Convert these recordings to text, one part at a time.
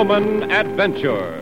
Human Adventure.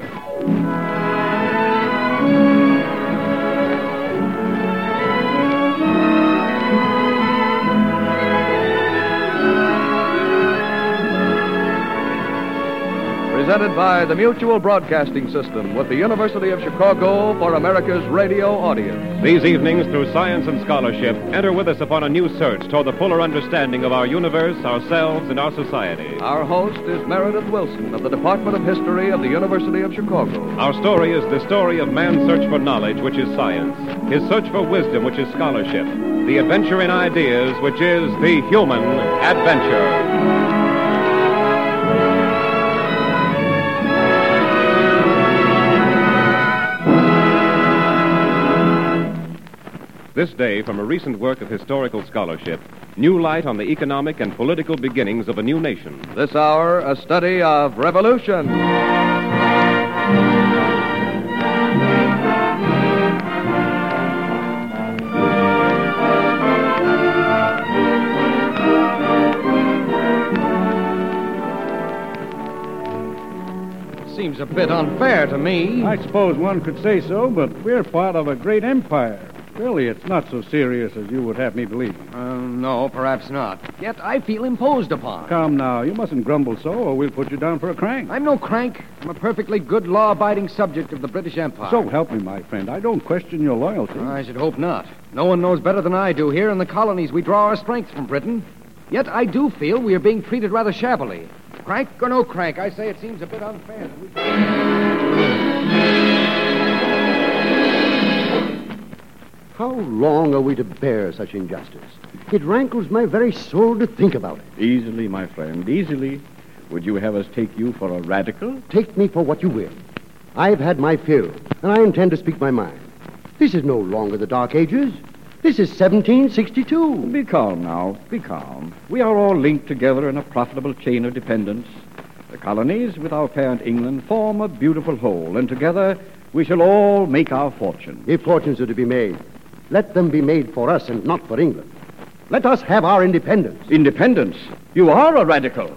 Presented by the Mutual Broadcasting System with the University of Chicago for America's radio audience. These evenings, through science and scholarship, enter with us upon a new search toward the fuller understanding of our universe, ourselves, and our society. Our host is Meredith Wilson of the Department of History of the University of Chicago. Our story is the story of man's search for knowledge, which is science, his search for wisdom, which is scholarship, the adventure in ideas, which is the human adventure. This day, from a recent work of historical scholarship, new light on the economic and political beginnings of a new nation. This hour, a study of revolution. Seems a bit unfair to me. I suppose one could say so, but we're part of a great empire. Really, it's not so serious as you would have me believe. No, perhaps not. Yet I feel imposed upon. Come now, you mustn't grumble so, or we'll put you down for a crank. I'm no crank. I'm a perfectly good, law-abiding subject of the British Empire. So help me, my friend. I don't question your loyalty. I should hope not. No one knows better than I do. Here in the colonies, we draw our strength from Britain. Yet I do feel we are being treated rather shabbily. Crank or no crank, I say it seems a bit unfair. How long are we to bear such injustice? It rankles my very soul to think about it. Easily, my friend, easily. Would you have us take you for a radical? Take me for what you will. I've had my fill, and I intend to speak my mind. This is no longer the Dark Ages. This is 1762. Be calm now. Be calm. We are all linked together in a profitable chain of dependence. The colonies, with our parent England, form a beautiful whole, and together we shall all make our fortune. If fortunes are to be made, let them be made for us and not for England. Let us have our independence. Independence? You are a radical.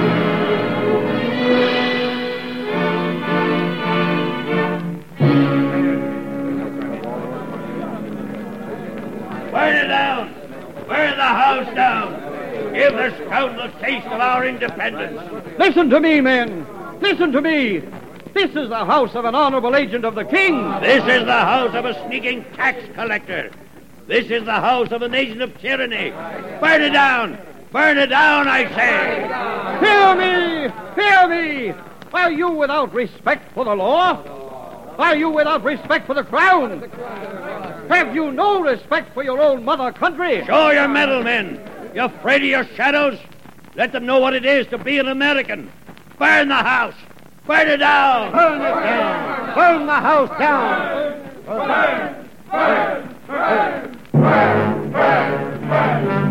Burn it down! Burn the house down! Give the scoundrel a taste of our independence! Listen to me, men! Listen to me! This is the house of an honorable agent of the king! This is the house of a sneaking tax collector! This is the house of a nation of tyranny! Burn it down! Burn it down, I say! Hear me! Hear me! Are you without respect for the law? Are you without respect for the crown? Have you no respect for your own mother country? Show your mettle, men! You afraid of your shadows? Let them know what it is to be an American! Burn the house! Burn it down! Burn it down! Burn the house down! Burn! Burn! Burn! Burn! Burn! Burn!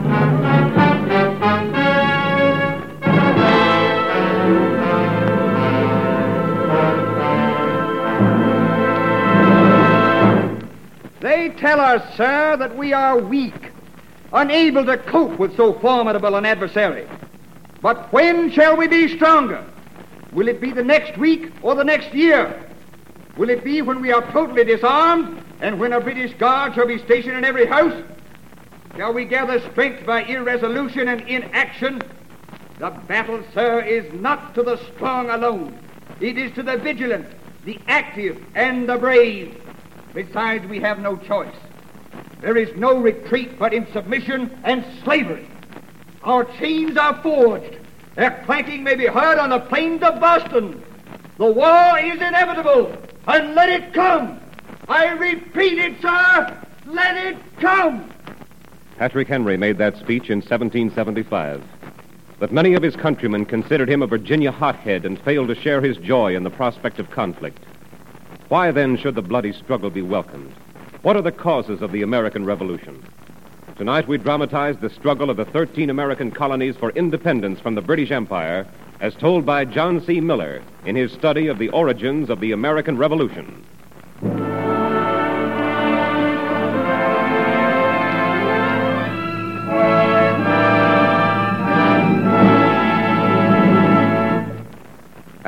They tell us, sir, that we are weak, unable to cope with so formidable an adversary. But when shall we be stronger? Will it be the next week or the next year? Will it be when we are totally disarmed and when a British guard shall be stationed in every house? Shall we gather strength by irresolution and inaction? The battle, sir, is not to the strong alone. It is to the vigilant, the active, and the brave. Besides, we have no choice. There is no retreat but in submission and slavery. Our chains are forged. Their clanking may be heard on the plains of Boston. The war is inevitable, and let it come. I repeat it, sir. Let it come. Patrick Henry made that speech in 1775. But many of his countrymen considered him a Virginia hothead and failed to share his joy in the prospect of conflict. Why, then, should the bloody struggle be welcomed? What are the causes of the American Revolution? Tonight, we dramatize the struggle of the 13 American colonies for independence from the British Empire, as told by John C. Miller in his study of the origins of the American Revolution.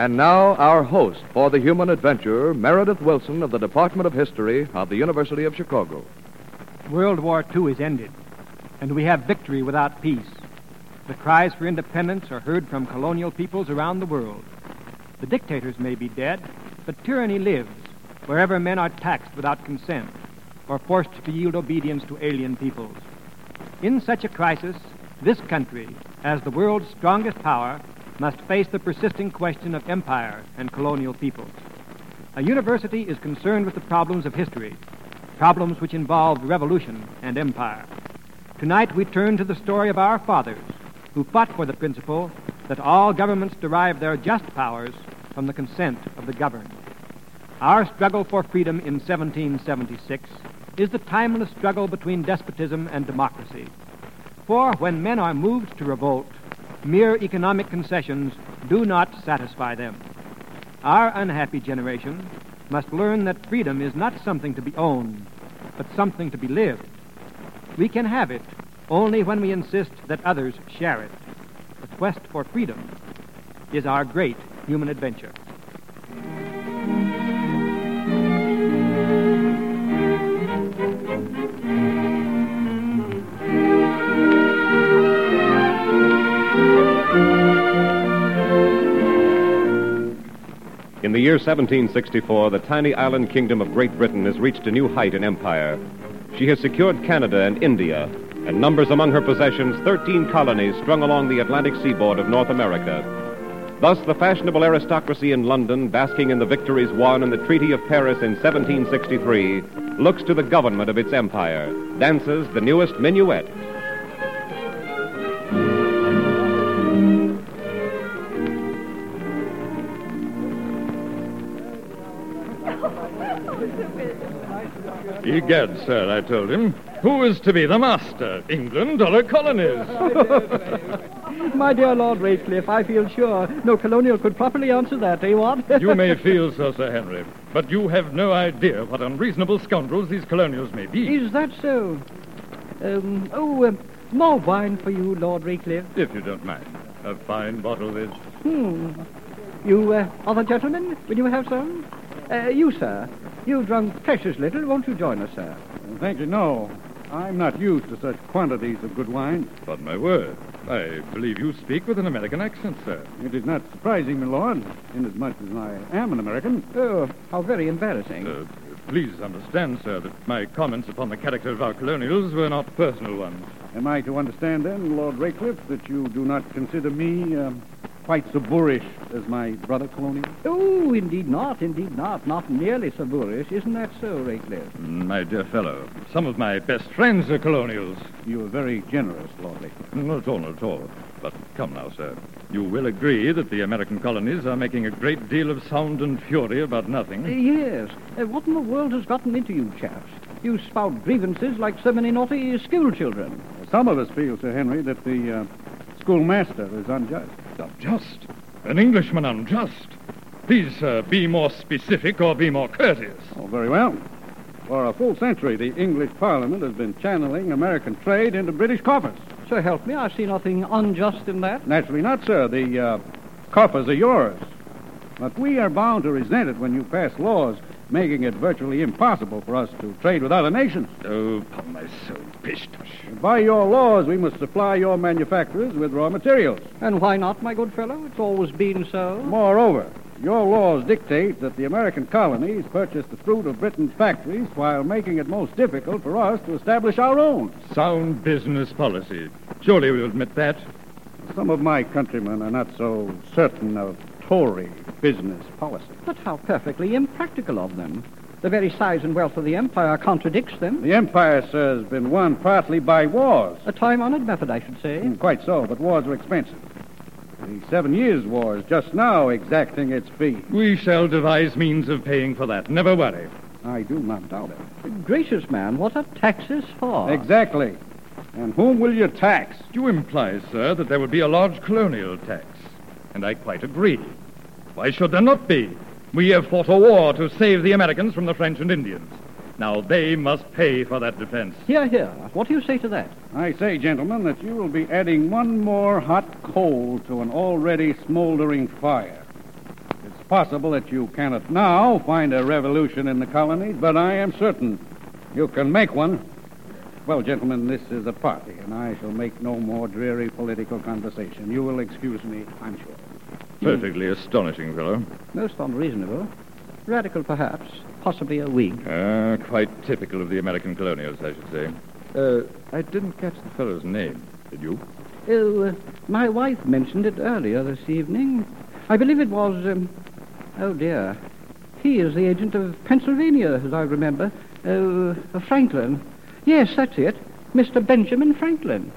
And now, our host for the human adventure, Meredith Wilson of the Department of History of the University of Chicago. World War II is ended, and we have victory without peace. The cries for independence are heard from colonial peoples around the world. The dictators may be dead, but tyranny lives wherever men are taxed without consent or forced to yield obedience to alien peoples. In such a crisis, this country, as the world's strongest power, must face the persisting question of empire and colonial peoples. A university is concerned with the problems of history, problems which involve revolution and empire. Tonight we turn to the story of our fathers, who fought for the principle that all governments derive their just powers from the consent of the governed. Our struggle for freedom in 1776 is the timeless struggle between despotism and democracy. For when men are moved to revolt, mere economic concessions do not satisfy them. Our unhappy generation must learn that freedom is not something to be owned, but something to be lived. We can have it only when we insist that others share it. The quest for freedom is our great human adventure. In the year 1764, the tiny island kingdom of Great Britain has reached a new height in empire. She has secured Canada and India, and numbers among her possessions 13 colonies strung along the Atlantic seaboard of North America. Thus, the fashionable aristocracy in London, basking in the victories won in the Treaty of Paris in 1763, looks to the government of its empire, dances the newest minuet. Egad, sir, I told him. Who is to be the master, England or the colonies? My dear Lord Ratcliffe, I feel sure no colonial could properly answer that, eh, what? You may feel so, Sir Henry, but you have no idea what unreasonable scoundrels these colonials may be. Is that so? More wine for you, Lord Ratcliffe. If you don't mind. A fine bottle this. You, other gentlemen, will you have some? You, sir. You've drunk precious little. Won't you join us, sir? Thank you, no. I'm not used to such quantities of good wine. But my word, I believe you speak with an American accent, sir. It is not surprising, my lord, inasmuch as I am an American. Oh, how very embarrassing. Please understand, sir, that my comments upon the character of our colonials were not personal ones. Am I to understand, then, Lord Ratcliffe, that you do not consider me quite so boorish as my brother colonial? Oh, indeed not, not nearly so boorish. Isn't that so, Ratcliffe? My dear fellow, some of my best friends are colonials. You are very generous, Lord Ratcliffe. Not at all. But come now, sir. You will agree that the American colonies are making a great deal of sound and fury about nothing. Yes. What in the world has gotten into you chaps? You spout grievances like so many naughty school children. Some of us feel, Sir Henry, that the schoolmaster is unjust. Unjust? An Englishman unjust? Please, sir, be more specific or be more courteous. Oh, very well. For a full century, the English Parliament has been channeling American trade into British coffers. So help me, I see nothing unjust in that. Naturally not, sir. The coffers are yours. But we are bound to resent it when you pass laws making it virtually impossible for us to trade with other nations. Oh, upon my soul, pish-tush. By your laws, we must supply your manufacturers with raw materials. And why not, my good fellow? It's always been so. Moreover, your laws dictate that the American colonies purchase the fruit of Britain's factories while making it most difficult for us to establish our own. Sound business policy. Surely we will admit that. Some of my countrymen are not so certain of Tory business policy. But how perfectly impractical of them. The very size and wealth of the empire contradicts them. The empire, sir, has been won partly by wars. A time-honored method, I should say. Quite so, but wars are expensive. The 7 Years' War is just now exacting its fee. We shall devise means of paying for that. Never worry. I do not doubt it. Gracious man, what are taxes for? Exactly. And whom will you tax? You imply, sir, that there would be a large colonial tax. And I quite agree. Why should there not be? We have fought a war to save the Americans from the French and Indians. Now they must pay for that defense. Hear, hear. What do you say to that? I say, gentlemen, that you will be adding one more hot coal to an already smoldering fire. possible that you cannot now find a revolution in the colonies, but I am certain you can make one. Well, gentlemen, this is a party, and I shall make no more dreary political conversation. You will excuse me, I'm sure. Perfectly astonishing, fellow. Most unreasonable. Radical, perhaps. Possibly a Whig. Quite typical of the American colonials, I should say. I didn't catch the fellow's name. Did you? Oh, my wife mentioned it earlier this evening. I believe it was, oh dear. He is the agent of Pennsylvania, as I remember. Franklin. Yes, that's it. Mr. Benjamin Franklin.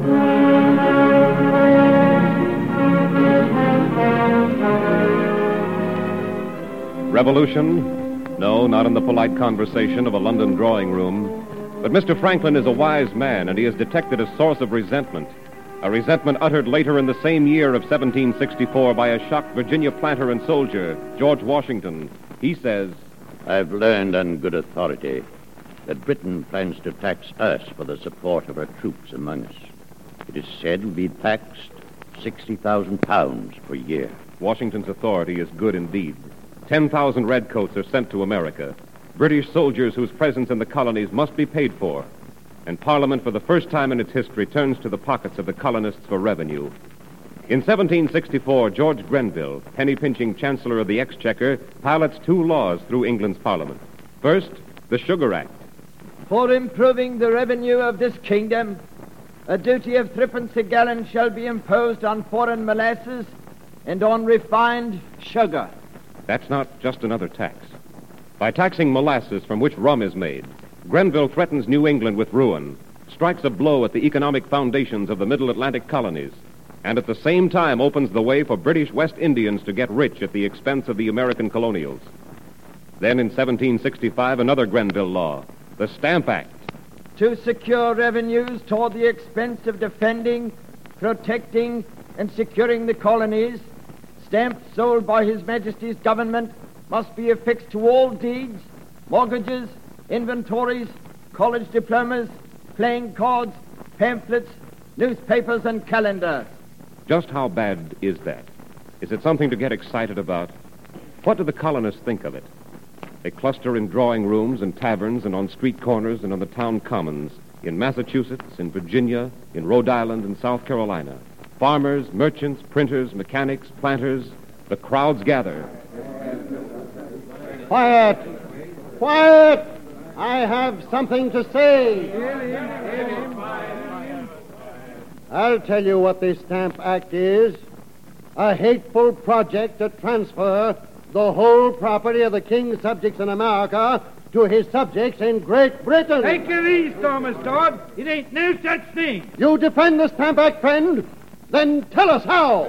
Revolution? No, not in the polite conversation of a London drawing room. But Mr. Franklin is a wise man, and he has detected a source of resentment. A resentment uttered later in the same year of 1764 by a shocked Virginia planter and soldier, George Washington. He says, I've learned on good authority that Britain plans to tax us for the support of her troops among us. It is said we'll be taxed £60,000 per year. Washington's authority is good indeed. 10,000 redcoats are sent to America. British soldiers whose presence in the colonies must be paid for. And Parliament, for the first time in its history, turns to the pockets of the colonists for revenue. In 1764, George Grenville, penny-pinching Chancellor of the Exchequer, pilots two laws through England's Parliament. First, the Sugar Act. For improving the revenue of this kingdom, a duty of threepence a gallon shall be imposed on foreign molasses and on refined sugar. That's not just another tax. By taxing molasses from which rum is made, Grenville threatens New England with ruin, strikes a blow at the economic foundations of the Middle Atlantic colonies, and at the same time opens the way for British West Indians to get rich at the expense of the American colonials. Then in 1765, another Grenville law, the Stamp Act. To secure revenues toward the expense of defending, protecting, and securing the colonies, stamps sold by His Majesty's government must be affixed to all deeds, mortgages, inventories, college diplomas, playing cards, pamphlets, newspapers, and calendars. Just how bad is that? Is it something to get excited about? What do the colonists think of it? They cluster in drawing rooms and taverns and on street corners and on the town commons, in Massachusetts, in Virginia, in Rhode Island, and South Carolina. Farmers, merchants, printers, mechanics, planters, the crowds gather. Quiet! Quiet! I have something to say. I'll tell you what this Stamp Act is. A hateful project to transfer the whole property of the king's subjects in America to his subjects in Great Britain. Take your ease, Thomas Todd. It ain't no such thing. You defend the Stamp Act, friend? Then tell us how.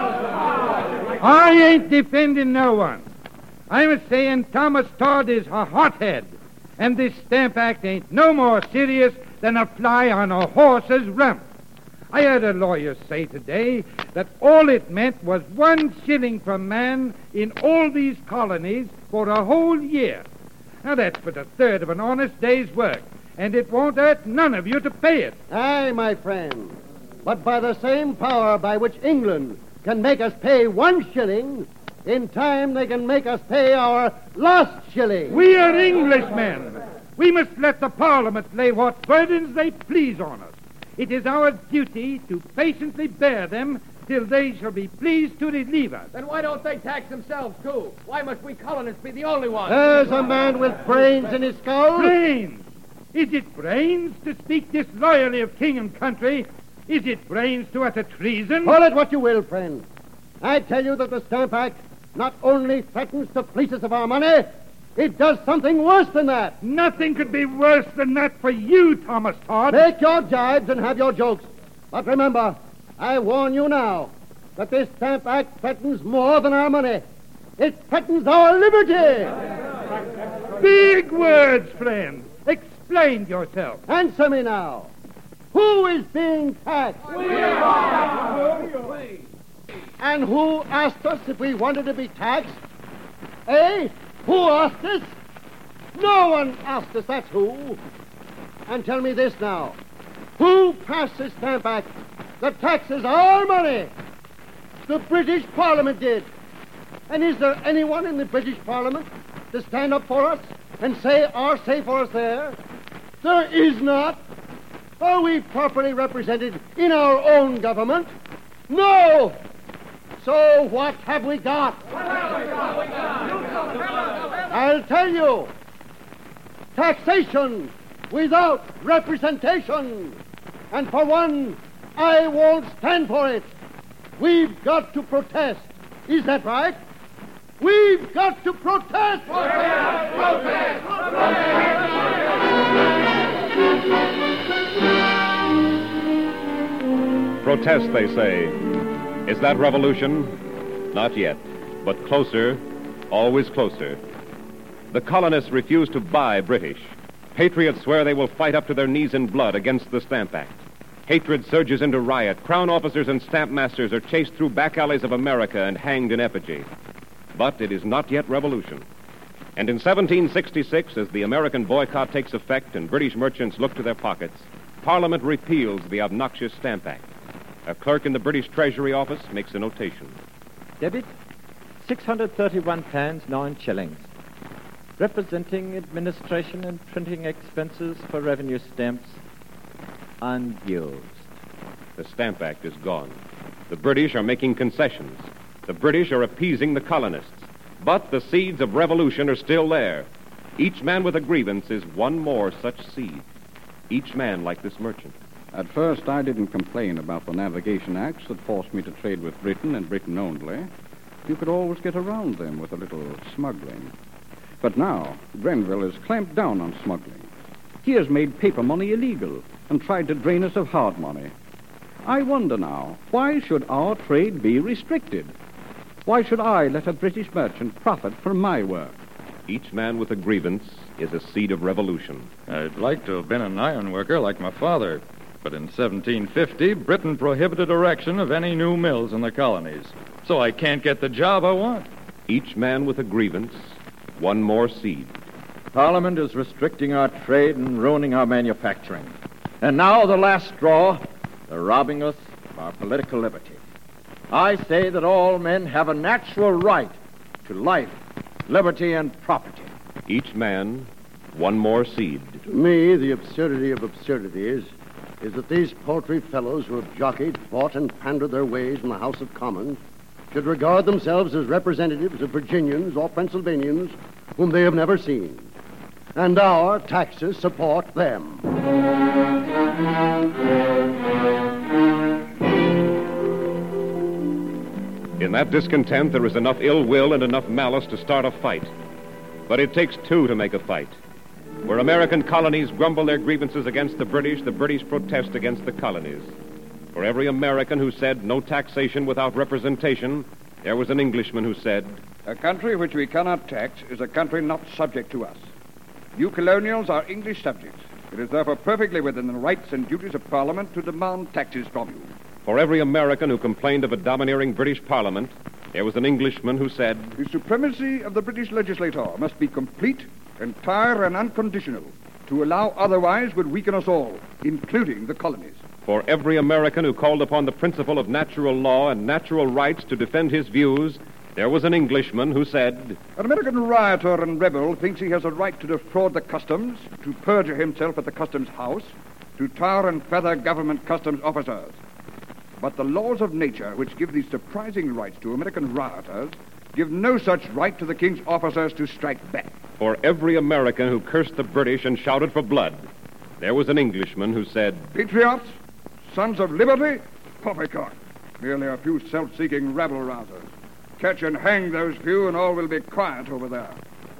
I ain't defending no one. I'm saying Thomas Todd is a hothead, and this Stamp Act ain't no more serious than a fly on a horse's rump. I heard a lawyer say today that all it meant was 1 shilling per man in all these colonies for a whole year. Now, that's but a third of an honest day's work, and it won't hurt none of you to pay it. Aye, my friend. But by the same power by which England can make us pay 1 shilling, in time they can make us pay our last shilling. We are Englishmen. We must let the Parliament lay what burdens they please on us. It is our duty to patiently bear them till they shall be pleased to relieve us. Then why don't they tax themselves, too? Why must we colonists be the only ones? There's a man with brains in his skull. Brains? Is it brains to speak disloyally of king and country? Is it brains to utter treason? Call it what you will, friend. I tell you that the Stamp Act not only threatens to fleece us of our money, it does something worse than that. Nothing could be worse than that for you, Thomas Todd. Make your jibes and have your jokes. But remember, I warn you now that this Stamp Act threatens more than our money. It threatens our liberty. Big words, friend. Explain yourself. Answer me now. Who is being taxed? We are. And who asked us if we wanted to be taxed? Eh? Who asked us? No one asked us, that's who. And tell me this now. Who passed this Stamp Act that taxes our money? The British Parliament did. And is there anyone in the British Parliament to stand up for us and say our say for us there? There is not. Are we properly represented in our own government? No! So what have we got? I'll tell you. Taxation without representation. And for one, I won't stand for it. We've got to protest. Is that right? We've got to protest! Protest! Protest! Protest, they say. Is that revolution? Not yet, but closer, always closer. The colonists refuse to buy British. Patriots swear they will fight up to their knees in blood against the Stamp Act. Hatred surges into riot. Crown officers and stamp masters are chased through back alleys of America and hanged in effigy. But it is not yet revolution. And in 1766, as the American boycott takes effect and British merchants look to their pockets, Parliament repeals the obnoxious Stamp Act. A clerk in the British Treasury Office makes a notation. Debit, £631 9 shillings, representing administration and printing expenses for revenue stamps unused. The Stamp Act is gone. The British are making concessions. The British are appeasing the colonists. But the seeds of revolution are still there. Each man with a grievance is one more such seed. Each man like this merchant. At first, I didn't complain about the Navigation Acts that forced me to trade with Britain and Britain only. You could always get around them with a little smuggling. But now, Grenville has clamped down on smuggling. He has made paper money illegal and tried to drain us of hard money. I wonder now, why should our trade be restricted? Why should I let a British merchant profit from my work? Each man with a grievance is a seed of revolution. I'd like to have been an iron worker like my father. But in 1750, Britain prohibited erection of any new mills in the colonies. So I can't get the job I want. Each man with a grievance, one more seed. Parliament is restricting our trade and ruining our manufacturing. And now the last straw, they're robbing us of our political liberty. I say that all men have a natural right to life, liberty, and property. Each man, one more seed. To me, the absurdity of absurdities is that these paltry fellows who have jockeyed, fought, and pandered their ways in the House of Commons should regard themselves as representatives of Virginians or Pennsylvanians whom they have never seen. And our taxes support them. In that discontent, there is enough ill will and enough malice to start a fight. But it takes two to make a fight. Where American colonies grumble their grievances against the British protest against the colonies. For every American who said no taxation without representation, there was an Englishman who said, a country which we cannot tax is a country not subject to us. You colonials are English subjects. It is therefore perfectly within the rights and duties of Parliament to demand taxes from you. For every American who complained of a domineering British Parliament, there was an Englishman who said, the supremacy of the British legislator must be complete, entire, and unconditional. To allow otherwise would weaken us all, including the colonies. For every American who called upon the principle of natural law and natural rights to defend his views, there was an Englishman who said, an American rioter and rebel thinks he has a right to defraud the customs, to perjure himself at the customs house, to tar and feather government customs officers. But the laws of nature, which give these surprising rights to American rioters, give no such right to the king's officers to strike back. For every American who cursed the British and shouted for blood, there was an Englishman who said, patriots, sons of liberty, poppycock, merely a few self-seeking rabble-rousers. Catch and hang those few and all will be quiet over there.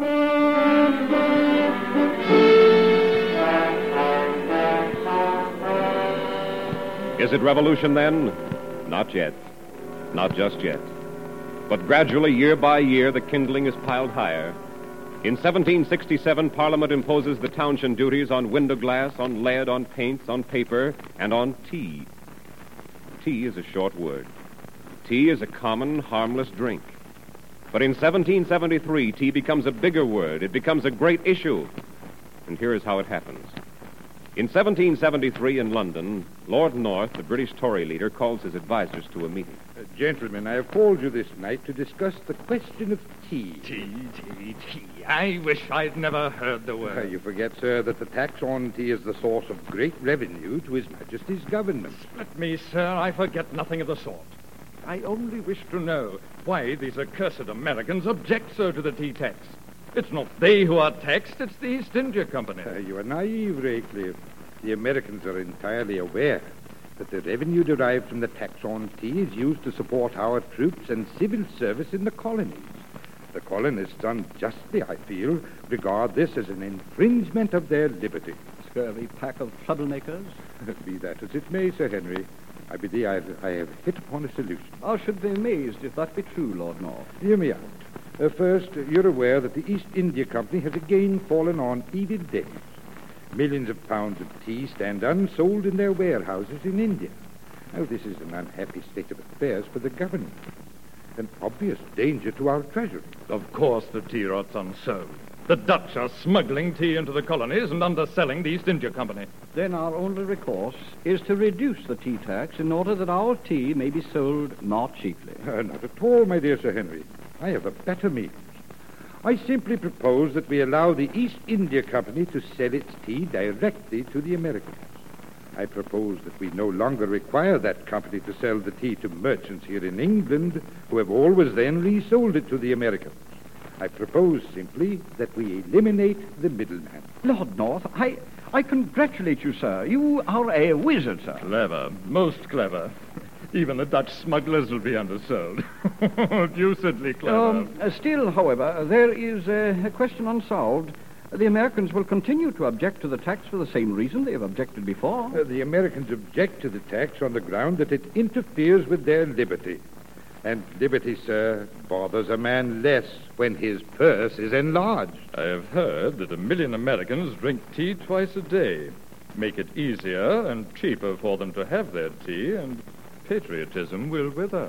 Is it revolution then? Not yet. Not just yet. But gradually, year by year, the kindling is piled higher. In 1767, Parliament imposes the townshend duties on window glass, on lead, on paints, on paper, and on tea. Tea is a short word. Tea is a common, harmless drink. But in 1773, tea becomes a bigger word. It becomes a great issue. And here is how it happens. In 1773 in London, Lord North, the British Tory leader, calls his advisers to a meeting. Gentlemen, I have called you this night to discuss the question of tea. Tea. I wish I'd never heard the word. You forget, sir, that the tax on tea is the source of great revenue to His Majesty's government. Split me, sir, I forget nothing of the sort. I only wish to know why these accursed Americans object so to the tea tax. It's not they who are taxed, it's the East India Company. You are naive, Raycliffe. The Americans are entirely aware that the revenue derived from the tax on tea is used to support our troops and civil service in the colonies. The colonists unjustly, I feel, regard this as an infringement of their liberty. Scurvy pack of troublemakers. Be that as it may, Sir Henry, I believe I have hit upon a solution. I should be amazed if that be true, Lord North. Hear me out. First, you're aware that the East India Company has again fallen on evil days. Millions of pounds of tea stand unsold in their warehouses in India. Now, this is an unhappy state of affairs for the government. An obvious danger to our treasury. Of course the tea rot's unsold. The Dutch are smuggling tea into the colonies and underselling the East India Company. Then our only recourse is to reduce the tea tax in order that our tea may be sold more cheaply. Not at all, my dear Sir Henry. I have a better means. I simply propose that we allow the East India Company to sell its tea directly to the Americans. I propose that we no longer require that company to sell the tea to merchants here in England who have always then resold it to the Americans. I propose simply that we eliminate the middleman. Lord North, I congratulate you, sir. You are a wizard, sir. Clever. Most clever. Even the Dutch smugglers will be undersold. Deucedly clever. Still, however, there is a question unsolved. The Americans will continue to object to the tax for the same reason they have objected before. The Americans object to the tax on the ground that it interferes with their liberty. And liberty, sir, bothers a man less when his purse is enlarged. I have heard that 1 million Americans drink tea twice a day. Make it easier and cheaper for them to have their tea, and patriotism will wither.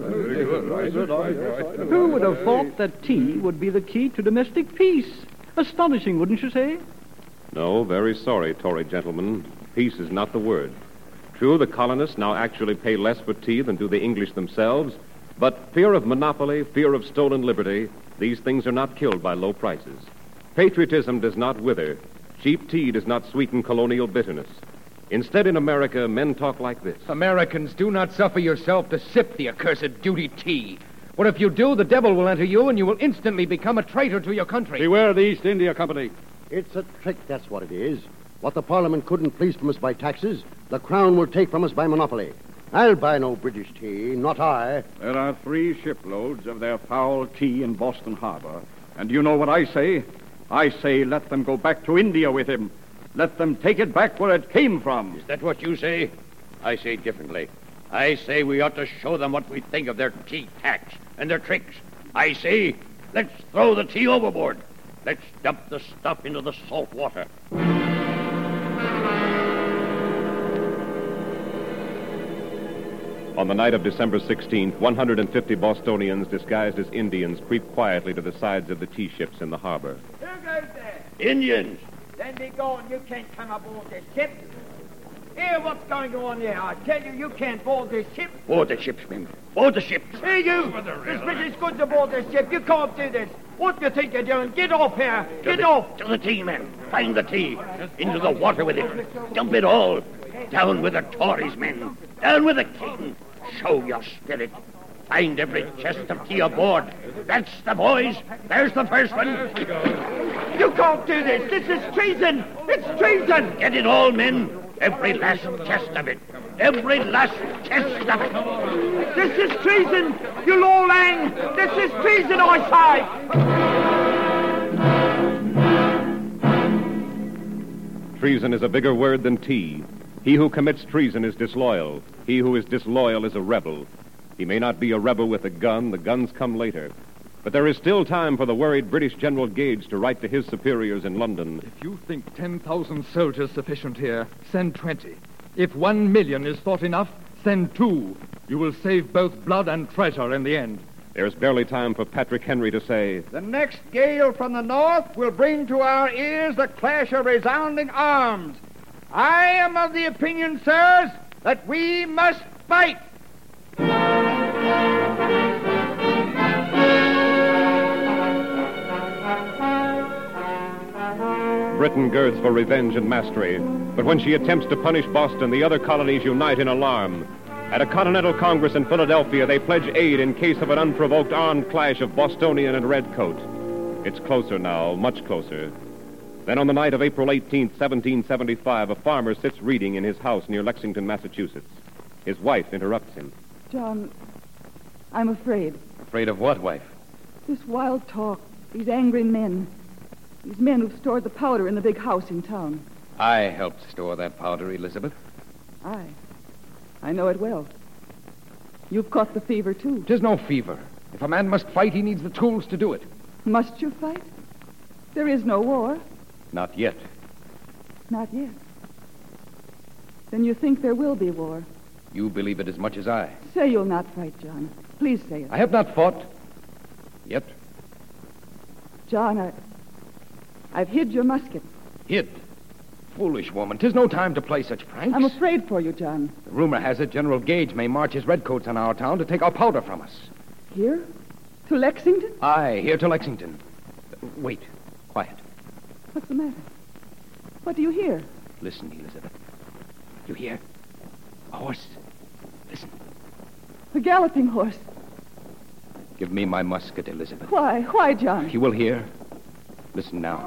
Who would have thought that tea would be the key to domestic peace? Astonishing, wouldn't you say? No, very sorry, Tory gentlemen. Peace is not the word. True, the colonists now actually pay less for tea than do the English themselves, but fear of monopoly, fear of stolen liberty, these things are not killed by low prices. Patriotism does not wither. Cheap tea does not sweeten colonial bitterness. Instead, in America, men talk like this. Americans, do not suffer yourself to sip the accursed duty tea. For if you do, the devil will enter you, and you will instantly become a traitor to your country. Beware the East India Company. It's a trick, that's what it is. What the Parliament couldn't fleece from us by taxes, the Crown will take from us by monopoly. I'll buy no British tea, not I. There are 3 shiploads of their foul tea in Boston Harbor. And you know what I say? I say let them go back to India with him. Let them take it back where it came from. Is that what you say? I say differently. I say we ought to show them what we think of their tea tax and their tricks. I say, let's throw the tea overboard. Let's dump the stuff into the salt water. On the night of December 16th, 150 Bostonians disguised as Indians creep quietly to the sides of the tea ships in the harbor. Who goes there? Indians! Then be gone. You can't come aboard this ship. Here, what's going on here? I tell you, you can't board this ship. Board the ships, men. Board the ships. Here, you! There's British goods aboard this ship. You can't do this. What do you think you're doing? Get off here. Get off. To the tea, men. Find the tea. Into the water with it. Dump it all. Down with the Tories, men. Down with the king. Show your spirit. Find every chest of tea aboard. That's the boys. There's the first one. You can't do this. This is treason. It's treason. Get it all, men. Every last chest of it. Every last chest of it. This is treason. You'll all hang. This is treason, I say. Treason is a bigger word than tea. He who commits treason is disloyal. He who is disloyal is a rebel. He may not be a rebel with a gun. The guns come later. But there is still time for the worried British General Gage to write to his superiors in London. If you think 10,000 soldiers sufficient here, send 20. If 1 million is thought enough, send 2. You will save both blood and treasure in the end. There's barely time for Patrick Henry to say, "The next gale from the north will bring to our ears the clash of resounding arms. I am of the opinion, sirs, that we must fight. Britain girds for revenge and mastery, but when she attempts to punish Boston, the other colonies unite in alarm. At a Continental Congress in Philadelphia, they pledge aid in case of an unprovoked armed clash of Bostonian and Redcoat. It's closer now, much closer. Then on the night of April 18th, 1775, a farmer sits reading in his house near Lexington, Massachusetts. His wife interrupts him. John, I'm afraid. Afraid of what, wife? This wild talk, these angry men. These men who've stored the powder in the big house in town. I helped store that powder, Elizabeth. I know it well. You've caught the fever, too. 'Tis no fever. If a man must fight, he needs the tools to do it. Must you fight? There is no war. Not yet. Not yet. Then you think there will be war? You believe it as much as I. Say you'll not fight, John. Please say it. I have not fought. Yet. John, I've hid your musket. Hid? Foolish woman. 'Tis no time to play such pranks. I'm afraid for you, John. The rumor has it General Gage may march his redcoats on our town to take our powder from us. Here? To Lexington? Aye, here to Lexington. Wait. Quiet. What's the matter? What do you hear? Listen, Elizabeth. You hear? A horse. Listen. A galloping horse. Give me my musket, Elizabeth. Why? Why, John? You will hear. Listen now.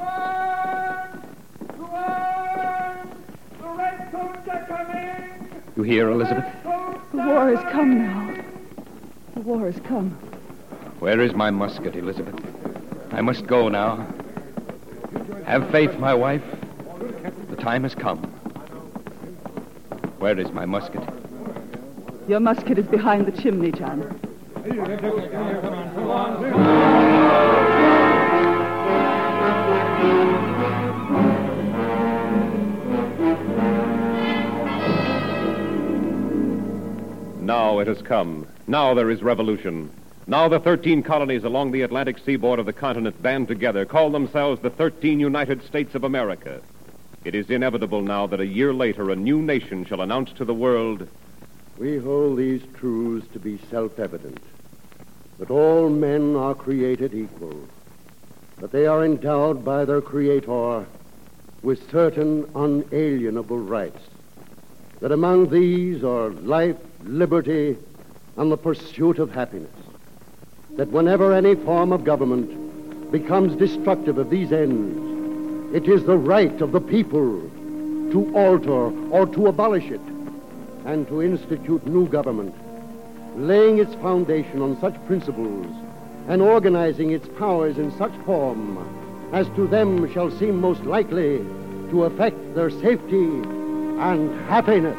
The redcoats are coming! You hear, Elizabeth? The war has come now. The war has come. Where is my musket, Elizabeth? I must go now. Have faith, my wife. The time has come. Where is my musket? Your musket is behind the chimney, John. Now it has come. Now there is revolution. Now the 13 colonies along the Atlantic seaboard of the continent band together, call themselves the 13 United States of America. It is inevitable now that a year later a new nation shall announce to the world, we hold these truths to be self-evident, that all men are created equal, that they are endowed by their Creator with certain unalienable rights, that among these are life, liberty, and the pursuit of happiness, that whenever any form of government becomes destructive of these ends, it is the right of the people to alter or to abolish it, and to institute new government, laying its foundation on such principles and organizing its powers in such form as to them shall seem most likely to affect their safety and happiness.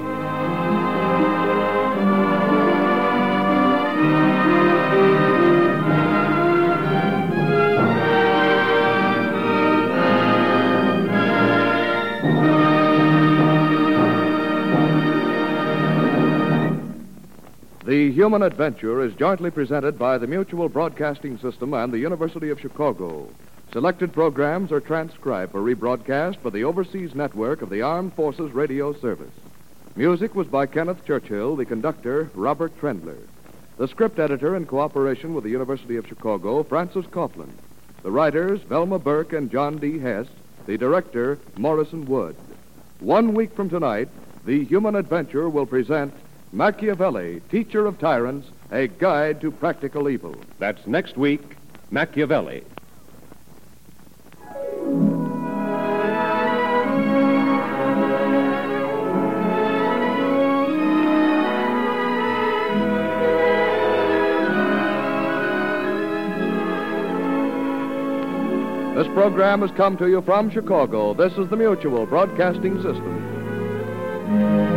The Human Adventure is jointly presented by the Mutual Broadcasting System and the University of Chicago. Selected programs are transcribed for rebroadcast for the overseas network of the Armed Forces Radio Service. Music was by Kenneth Churchill, the conductor, Robert Trendler. The script editor, in cooperation with the University of Chicago, Francis Coughlin. The writers, Velma Burke and John D. Hess. The director, Morrison Wood. 1 week from tonight, the Human Adventure will present Machiavelli, Teacher of Tyrants, A Guide to Practical Evil. That's next week, Machiavelli. This program has come to you from Chicago. This is the Mutual Broadcasting System.